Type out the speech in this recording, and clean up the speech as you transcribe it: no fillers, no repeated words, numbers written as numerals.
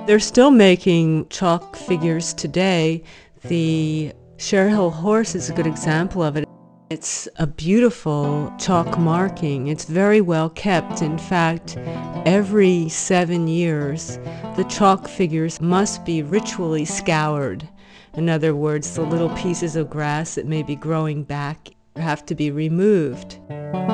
They're still making chalk figures today. The Share Hill horse is a good example of it. It's a beautiful chalk marking. It's very well kept. In fact, every 7 years, the chalk figures must be ritually scoured. In other words, the little pieces of grass that may be growing back have to be removed.